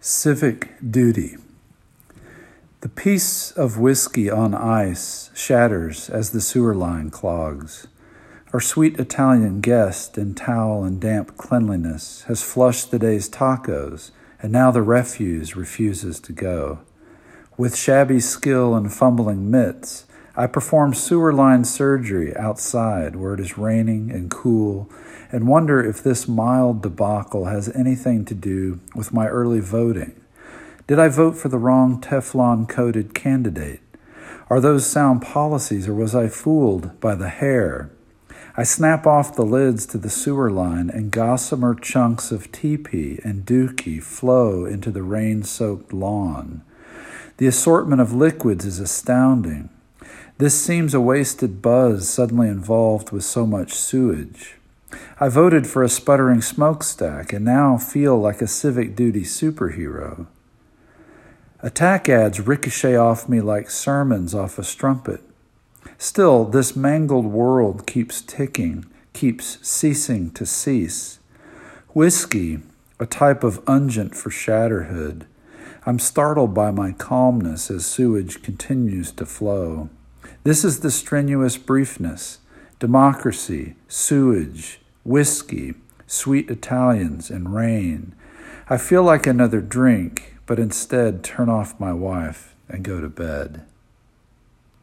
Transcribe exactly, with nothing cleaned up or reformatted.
Civic duty. The piece of whiskey on ice shatters as the sewer line clogs. Our sweet Italian guest in towel and damp cleanliness has flushed the day's tacos, and now the refuse refuses to go. With shabby skill and fumbling mitts, I perform sewer line surgery outside where it is raining and cool, and wonder if this mild debacle has anything to do with my early voting. Did I vote for the wrong Teflon-coated candidate? Are those sound policies, or was I fooled by the hair? I snap off the lids to the sewer line, and gossamer chunks of teepee and dookie flow into the rain-soaked lawn. The assortment of liquids is astounding. This seems a wasted buzz suddenly involved with so much sewage. I voted for a sputtering smokestack and now feel like a civic duty superhero. Attack ads ricochet off me like sermons off a strumpet. Still, this mangled world keeps ticking, keeps ceasing to cease. Whiskey, a type of unguent for shatterhood. I'm startled by my calmness as sewage continues to flow. This is the strenuous briefness. Democracy, sewage, whiskey, sweet Italians, and rain. I feel like another drink, but instead turn off my wife and go to bed.